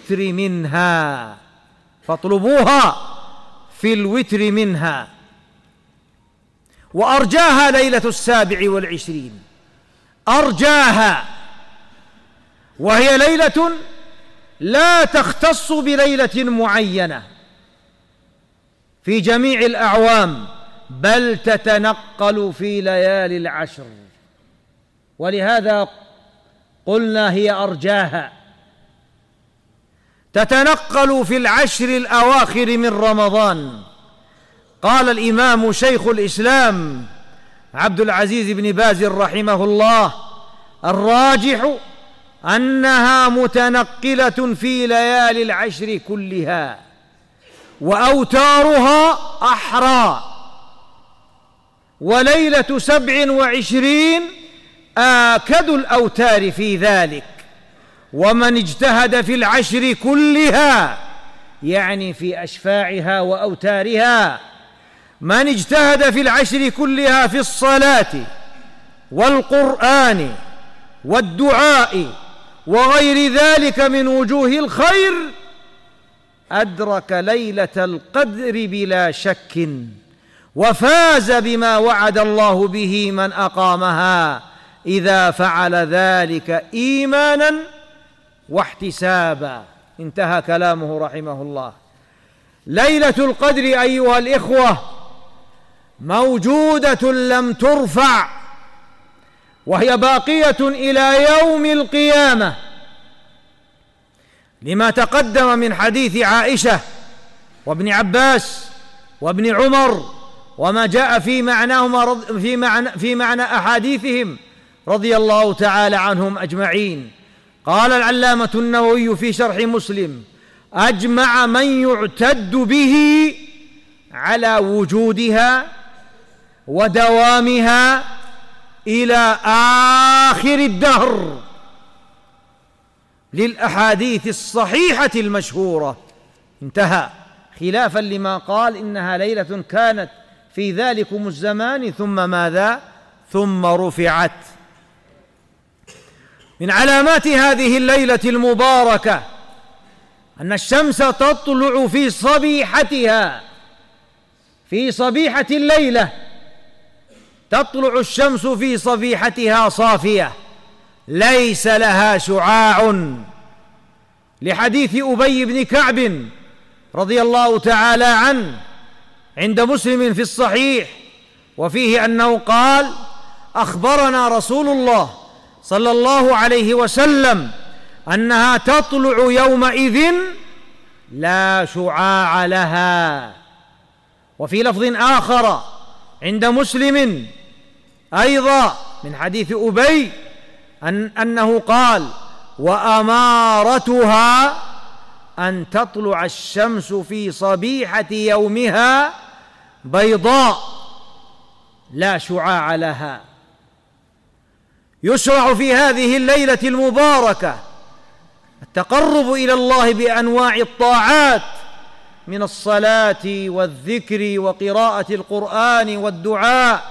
الوتر منها. وأرجاها ليلة 27، أرجاها، وهي ليلة لا تختص بليلة معينة في جميع الأعوام، بل تتنقل في ليالي العشر، ولهذا قلنا هي أرجاها. تتنقل في العشر الأواخر من رمضان. قال الإمام شيخ الإسلام عبد العزيز بن باز رحمه الله: الراجح أنها متنقلة في ليالي العشر كلها، وأوتارها أحرى، وليلة 27 آكد الأوتار في ذلك. ومن اجتهد في العشر كلها يعني في أشفاعها وأوتارها. من اجتهد في العشر كلها في الصلاة والقرآن والدعاء وغير ذلك من وجوه الخير أدرك ليلة القدر بلا شك، وفاز بما وعد الله به من أقامها إذا فعل ذلك إيمانا واحتسابا. انتهى كلامه رحمه الله. ليلة القدر أيها الإخوة موجودة لم ترفع، وهي باقية إلى يوم القيامة، لما تقدم من حديث عائشة وابن عباس وابن عمر وما جاء في معنى أحاديثهم رضي الله تعالى عنهم أجمعين. قال العلامة النووي في شرح مسلم: أجمع من يعتد به على وجودها ودوامها إلى آخر الدهر للأحاديث الصحيحة المشهورة. انتهى، خلافا لما قال إنها ليلة كانت في ذلكم الزمان ثم ماذا؟ ثم رفعت. من علامات هذه الليلة المباركة أن الشمس تطلع في صبيحتها، في صبيحة الليلة تطلع الشمس في صبيحتها صافية ليس لها شعاع، لحديث أبي بن كعب رضي الله تعالى عنه عند مسلم في الصحيح، وفيه أنه قال: أخبرنا رسول الله صلى الله عليه وسلم أنها تطلع يومئذ لا شعاع لها. وفي لفظ آخر عند مسلم أيضا من حديث أبي أنه قال: وأمارتها أن تطلع الشمس في صبيحة يومها بيضاء لا شعاع لها. يشرع في هذه الليلة المباركة التقرب إلى الله بأنواع الطاعات من الصلاة والذكر وقراءة القرآن والدعاء،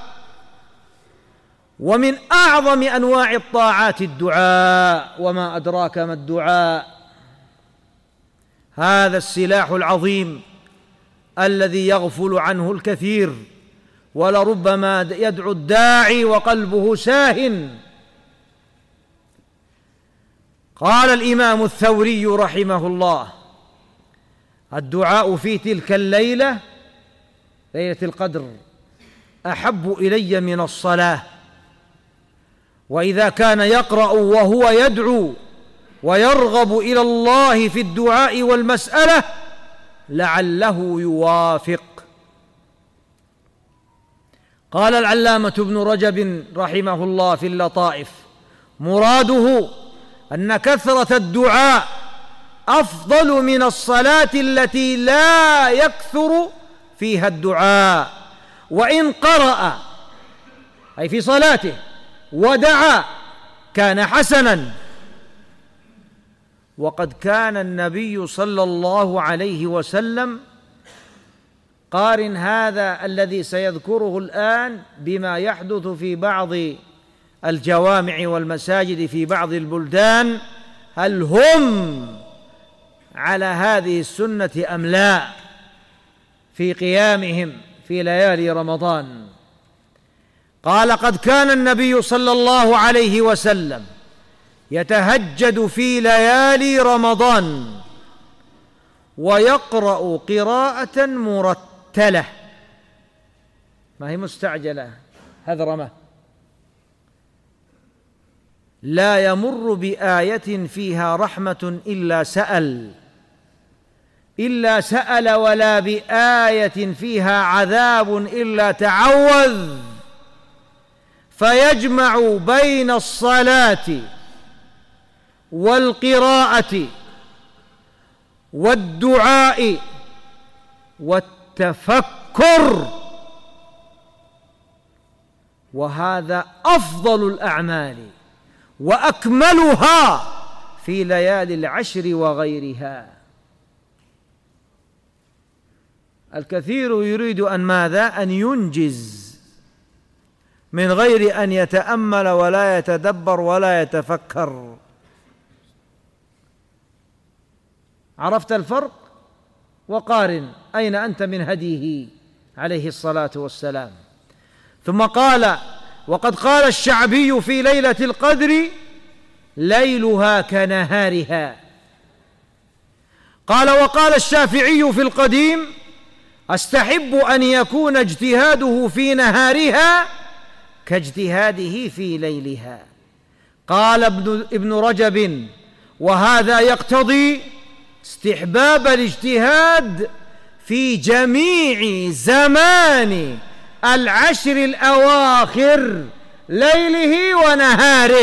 ومن أعظم أنواع الطاعات الدعاء، وما أدراك ما الدعاء؟ هذا السلاح العظيم الذي يغفل عنه الكثير، ولربما يدعو الداعي وقلبه ساهٍ. قال الإمام الثوري رحمه الله: الدعاء في تلك الليلة، ليلة القدر، أحب إلي من الصلاة. وإذا كان يقرأ وهو يدعو ويرغب إلى الله في الدعاء والمسألة لعله يوافق. قال العلامة ابن رجب رحمه الله في اللطائف: مراده أن كثرة الدعاء أفضل من الصلاة التي لا يكثر فيها الدعاء، وإن قرأ أي في صلاته ودعا كان حسنا. وقد كان النبي صلى الله عليه وسلم قارن هذا الذي سيذكره الآن بما يحدث في بعض الجوامع والمساجد في بعض البلدان، هل هم على هذه السنة أم لا في قيامهم في ليالي رمضان؟ قال: قد كان النبي صلى الله عليه وسلم يتهجد في ليالي رمضان ويقرأ قراءة مرتلة، ما هي مستعجلة هذرمة، لا يمر بآية فيها رحمة إلا سأل ولا بآية فيها عذاب إلا تعوذ، فيجمع بين الصلاة والقراءة والدعاء والتفكر، وهذا أفضل الأعمال وأكملها في ليالي العشر وغيرها. الكثير يريد أن ماذا؟ أن ينجز من غير أن يتأمل ولا يتدبر ولا يتفكر. عرفت الفرق؟ وقارن أين أنت من هديه عليه الصلاة والسلام. ثم قال: وقد قال الشعبي في ليلة القدر: ليلها كنهارها. قال: وقال الشافعي في القديم: أستحب أن يكون اجتهاده في نهارها كاجتهاده في ليلها. قال ابن رجب: وهذا يقتضي استحباب الاجتهاد في جميع زمان العشر الأواخر، ليله ونهاره.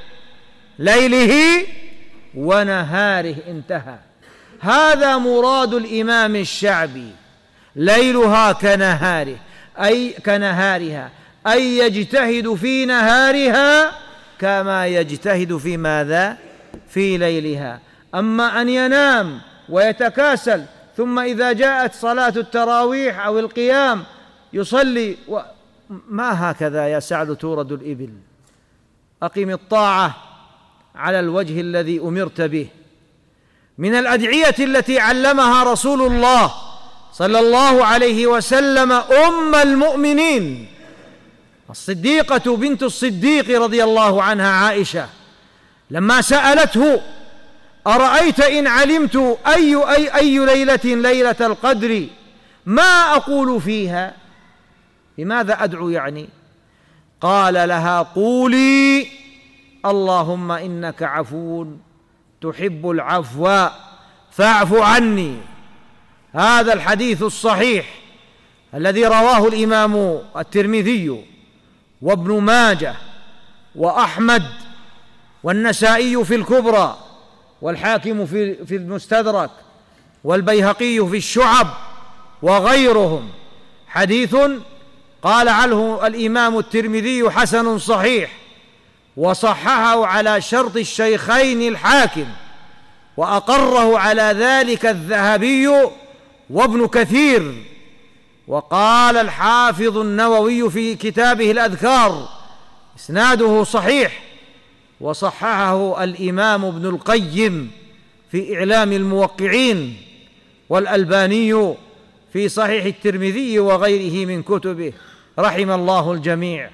ليله ونهاره، انتهى. هذا مراد الإمام الشعبي: ليلها كنهاره، أي كنهارها، أي يجتهد في نهارها كما يجتهد في ماذا؟ في ليلها. أما أن ينام ويتكاسل ثم إذا جاءت صلاة التراويح أو القيام يصلي ما هكذا يا سعد تورد الإبل. أقم الطاعة على الوجه الذي أمرت به. من الأدعية التي علمها رسول الله صلى الله عليه وسلم أم المؤمنين الصديقة بنت الصديق رضي الله عنها عائشة، لما سألته: أرأيت إن علمت أي ليلة ليلة القدر ما أقول فيها؟ لماذا أدعو يعني؟ قال لها: قولي اللهم إنك عفو تحب العفو فاعف عني. هذا الحديث الصحيح الذي رواه الإمام الترمذي وابن ماجه وأحمد والنسائي في الكبرى والحاكم في المستدرك والبيهقي في الشعب وغيرهم، حديث قال عنه الإمام الترمذي حسن صحيح، وصححه على شرط الشيخين الحاكم، وأقره على ذلك الذهبي وابن كثير. وقال الحافظ النووي في كتابه الأذكار: إسناده صحيح. وصححه الإمام ابن القيم في إعلام الموقعين، والألباني في صحيح الترمذي وغيره من كتبه، رحم الله الجميع.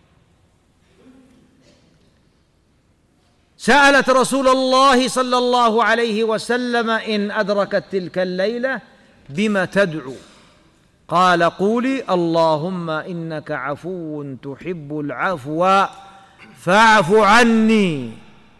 سألت رسول الله صلى الله عليه وسلم: إن أدركت تلك الليلة بما تدعو؟ قال: قولي اللهم إنك عفو تحب العفو فاعف عني.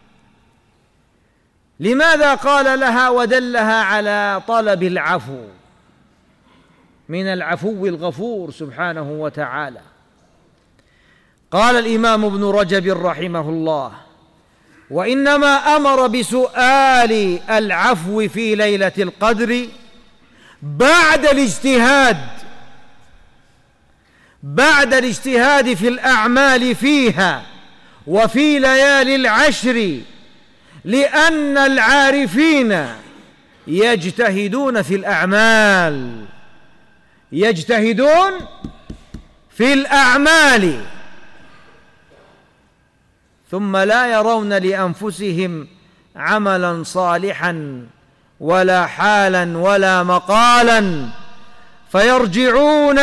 لماذا قال لها ودلها على طلب العفو من العفو الغفور سبحانه وتعالى؟ قال الإمام ابن رجب رحمه الله: وإنما أمر بسؤال العفو في ليلة القدر بعد الاجتهاد في الأعمال فيها وفي ليالي العشر، لأن العارفين يجتهدون في الأعمال، يجتهدون في الأعمال ثم لا يرون لأنفسهم عملا صالحا ولا حالا ولا مقالا، فيرجعون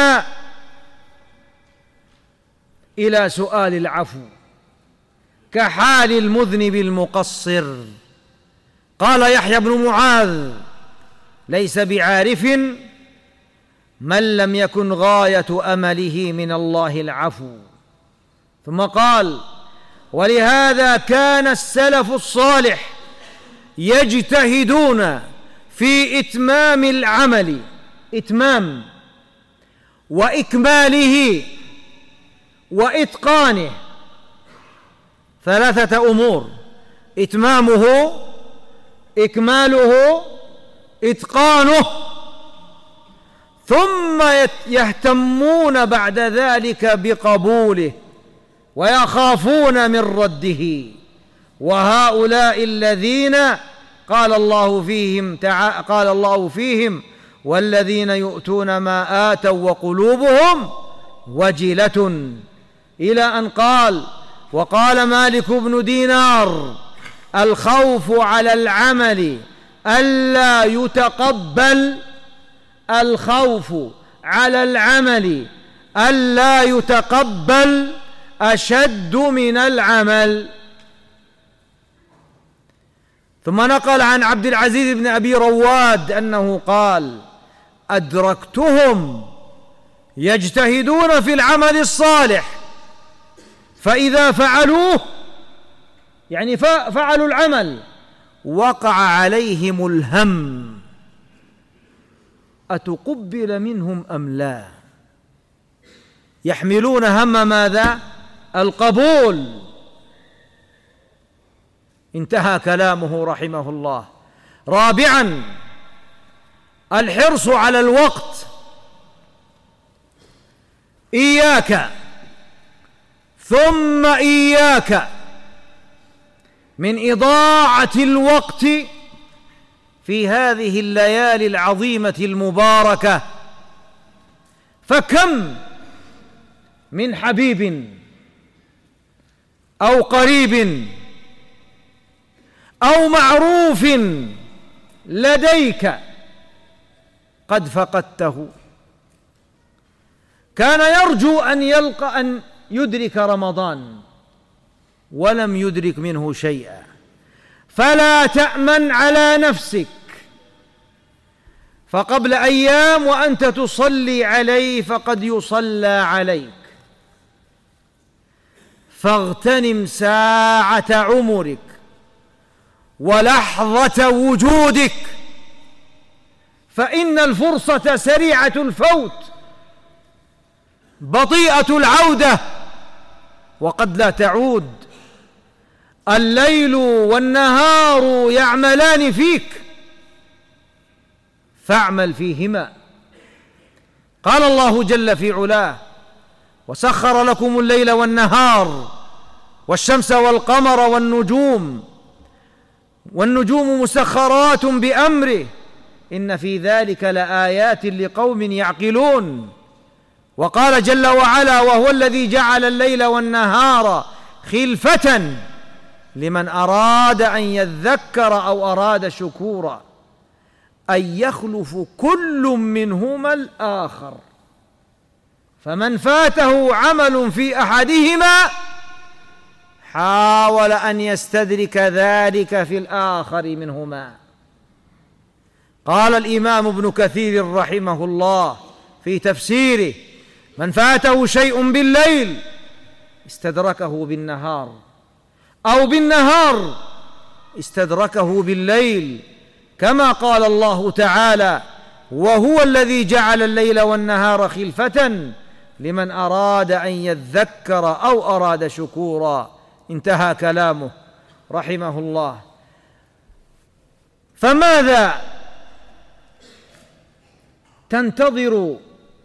إلى سؤال العفو كحال المذنب المقصر. قال يحيى بن معاذ: ليس بعارف من لم يكن غاية أمله من الله العفو. ثم قال: ولهذا كان السلف الصالح يجتهدون في إتمام العمل، إتمام وإكماله وإتقانه، ثلاثة أمور: إتمامه، إكماله، إتقانه، ثم يهتمون بعد ذلك بقبوله ويخافون من رده. وهؤلاء الذين قال الله فيهم والذين يؤتون ما آتوا وقلوبهم وجلة، إلى أن قال: وقال مالك بن دينار: الخوف على العمل ألا يتقبل، الخوف على العمل ألا يتقبل أشد من العمل. ثم نقل عن عبد العزيز بن أبي رواد أنه قال: أدركتهم يجتهدون في العمل الصالح، فإذا فعلوه، يعني فعلوا العمل، وقع عليهم الهم أتقبل منهم أم لا، يحملون هم ماذا؟ القبول. انتهى كلامه رحمه الله. رابعا: الحرص على الوقت. إياك ثم إياك من إضاعة الوقت في هذه الليالي العظيمة المباركة، فكم من حبيب أو قريب أو معروف لديك قد فقدته، كان يرجو أن يدرك رمضان ولم يدرك منه شيئا، فلا تأمن على نفسك، فقبل أيام وأنت تصلي عليه فقد يصلى عليك، فاغتنم ساعة عمرك ولحظة وجودك، فإن الفرصة سريعة الفوت بطيئة العودة وقد لا تعود. الليل والنهار يعملان فيك فاعمل فيهما. قال الله جل في علاه: وسخر لكم الليل والنهار والشمس والقمر والنجوم مسخرات بأمره إن في ذلك لآيات لقوم يعقلون. وقال جل وعلا: وهو الذي جعل الليل والنهار خلفة لمن أراد أن يذكر أو أراد شكورا، أن يخلف كل منهما الآخر، فمن فاته عمل في أحدهما حاول أن يستدرك ذلك في الآخر منهما. قال الإمام ابن كثير رحمه الله في تفسيره: من فاته شيء بالليل استدركه بالنهار، أو بالنهار استدركه بالليل، كما قال الله تعالى: وهو الذي جعل الليل والنهار خلفة لمن أراد أن يذكر أو أراد شكورا. انتهى كلامه رحمه الله. فماذا تنتظر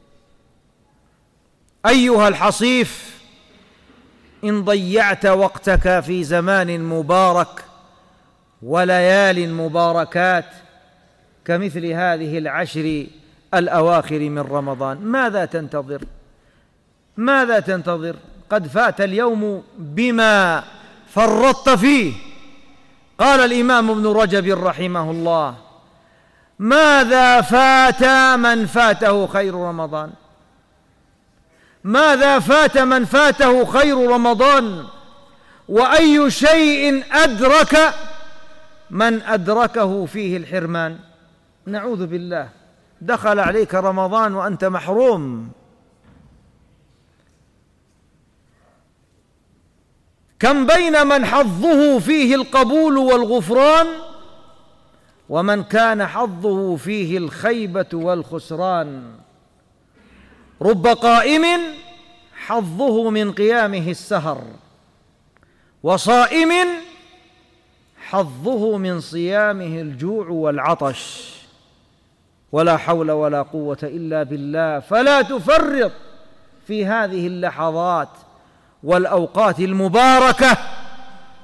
أيها الحصيف إن ضيعت وقتك في زمان مبارك وليال مباركات كمثل هذه العشر الأواخر من رمضان؟ ماذا تنتظر؟ قد فات اليوم بما فرطت فيه. قال الإمام ابن رجب رحمه الله: ماذا فات من فاته خير رمضان؟ ماذا فات من فاته خير رمضان؟ وأي شيء أدرك من أدركه فيه الحرمان؟ نعوذ بالله، دخل عليك رمضان وأنت محروم. كم بين من حظه فيه القبول والغفران ومن كان حظه فيه الخيبة والخسران. رب قائم حظه من قيامه السهر، وصائم حظه من صيامه الجوع والعطش. ولا حول ولا قوة إلا بالله. فلا تفرط في هذه اللحظات والأوقات المباركة،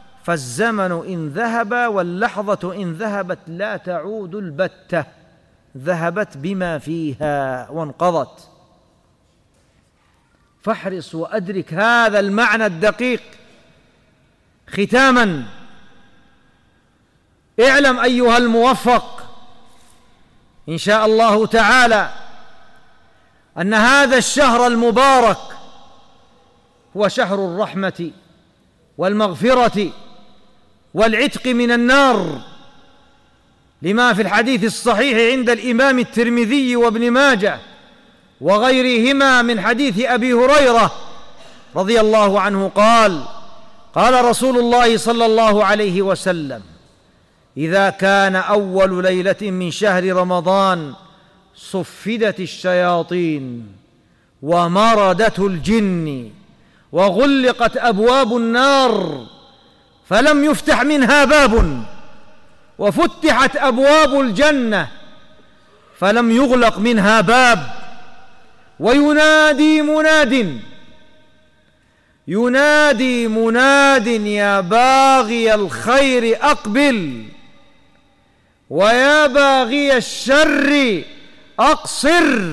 فالزمن إن ذهب واللحظة إن ذهبت لا تعود البتة. ذهبت بما فيها وانقضت. فاحرص وأدرك هذا المعنى الدقيق. ختاماً، اعلم أيها الموفق إن شاء الله تعالى أن هذا الشهر المبارك هو شهر الرحمة والمغفرة والعتق من النار، لما في الحديث الصحيح عند الإمام الترمذي وابن ماجه وغيرهما من حديث أبي هريرة رضي الله عنه قال: قال رسول الله صلى الله عليه وسلم: إذا كان أول ليلة من شهر رمضان صفدت الشياطين ومردت الجن وغلقت أبواب النار فلم يفتح منها باب، وفتحت أبواب الجنة فلم يغلق منها باب، وينادي مناد يا باغي الخير أقبل ويا باغي الشر أقصر،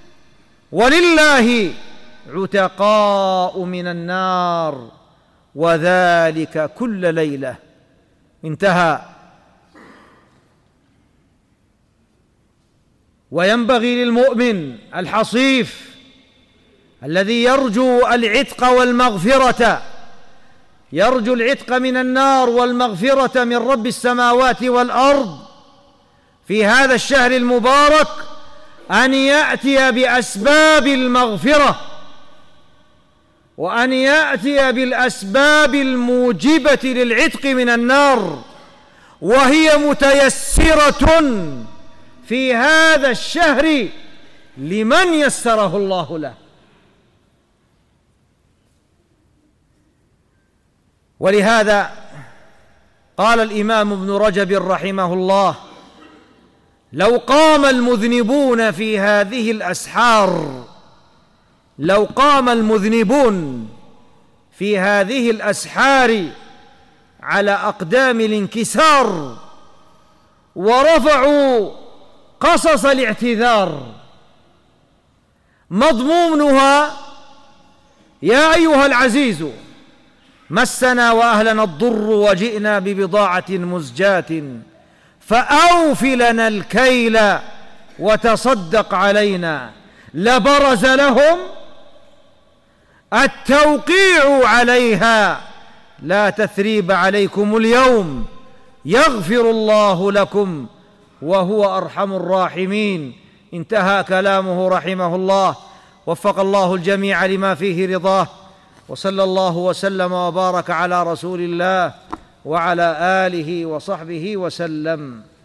ولله عتقاء من النار وذلك كل ليلة. انتهى. وينبغي للمؤمن الحصيف الذي يرجو العتق والمغفرة، يرجو العتق من النار والمغفرة من رب السماوات والأرض في هذا الشهر المبارك، أن يأتي بأسباب المغفرة وأن يأتي بالأسباب الموجبة للعتق من النار، وهي متيسرة في هذا الشهر لمن يسره الله له. ولهذا قال الإمام ابن رجب رحمه الله: لو قام المذنبون في هذه الأسحار، لو قام المذنبون في هذه الأسحار على أقدام الانكسار ورفعوا قصص الاعتذار، مضمونها: يا أيها العزيز مسنا وأهلنا الضر وجئنا ببضاعة مزجاة فأوف لنا الكيل وتصدق علينا، لبرز لهم التوقيع عليها، لا تثريب عليكم اليوم يغفر الله لكم وهو أرحم الراحمين. انتهى كلامه رحمه الله، وفق الله الجميع لما فيه رضاه، وصلى الله وسلم وبارك على رسول الله وعلى آله وصحبه وسلم.